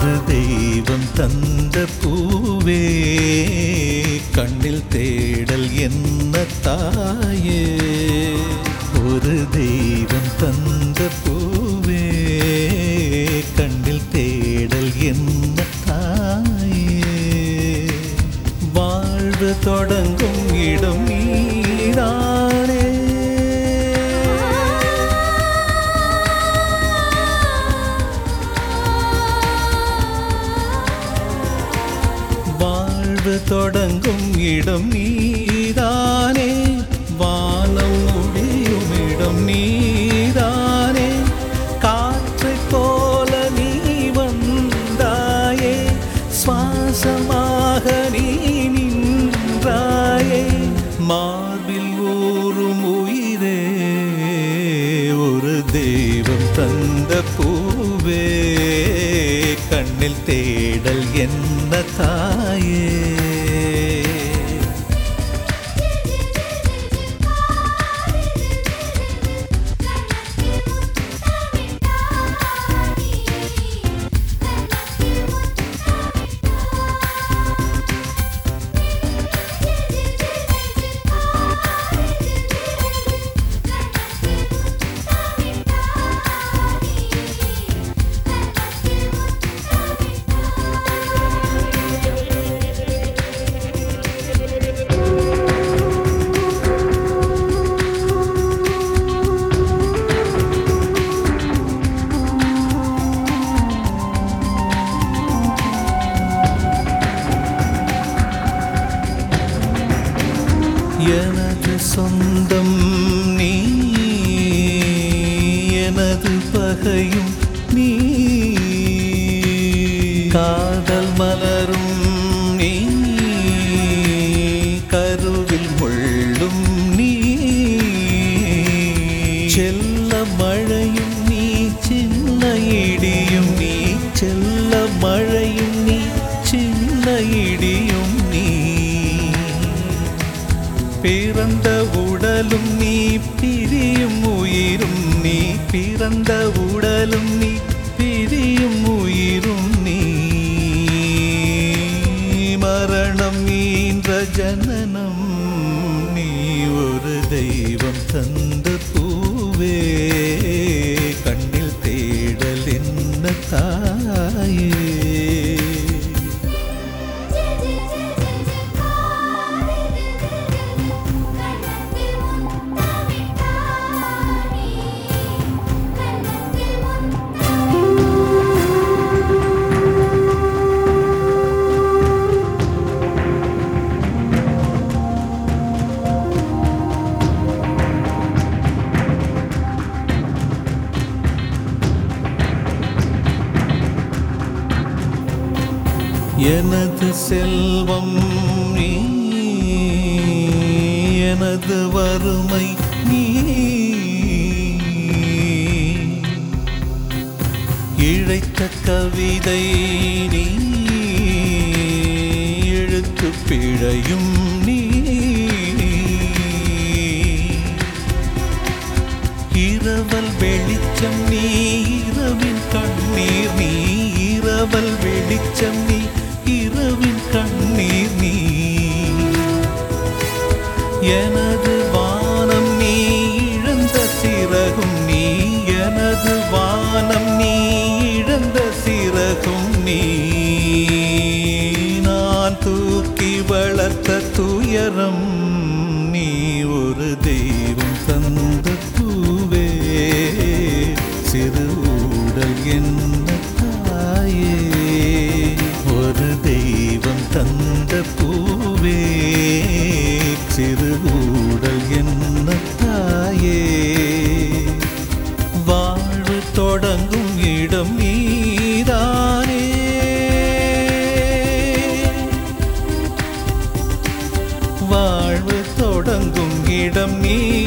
ஒரு தெய்வம் தந்த பூவே கண்ணில் தேடல் என்ன தாயே ஒரு தெய்வம் தந்த பூவே கண்ணில் தேடல் என்ன தாயே வாழ்வு தொடங்கும் இடம் நீதானே தொடங்கும் இடம் நீதானே வானம் முடியும் இடம் நீதானே காற்றைப் போல நீ வந்தாயே சுவாசமாக நீ நின்றாயே மார்பில் ஊறும் உயிரே ஒரு தெய்வம் தந்த பூவே கண்ணில் தேடல் என்ன தாயே எனது சொந்தம் நீ எனது பகையும் நீ காதல் மலரும் நீ கருவில் முள்ளும் நீ செல்ல மழையும் நீ சின்ன இடியும் நீ செல்ல மழையும் நீ சின்ன இடியும் நீ பிறந்த உடலும் நீ பிரியும் உயிரும் நீ பிறந்த உடலும் நீ பிரியும் உயிரும் நீ மரணம் ஈன்ற ஜனனம் நீ ஒரு தெய்வம் தந்த பூவே கண்ணில் தேடல் என்ன தாயே எனது செல்வம் நீ எனது வறுமை நீ இழைத்த கவிதை நீ எழுத்து பிழையும் நீ இரவல் வெளிச்சம் நீ இரவின் கண்ணீர் நீ இரவல் வெளிச்சம் நீ இரவின் கண்ணீர் நீ எனது வானம் நீ இழந்த சிறகும் நீ எனது வானம் நீ இழந்த சிறகும் நீ நான் தூக்கி வளர்த்த துயரம் நீ ஒரு தெய்வம் தந்த பூவே சிறு ஊடல் என்ன தாயே ஒரு தெய்வம் தந்த பூவே சிறு ஊடல் என்ன தாயே வாழ்வு தொடங்கும் இடம் நீதானே வாழ்வு தொடங்கும் இடம் நீ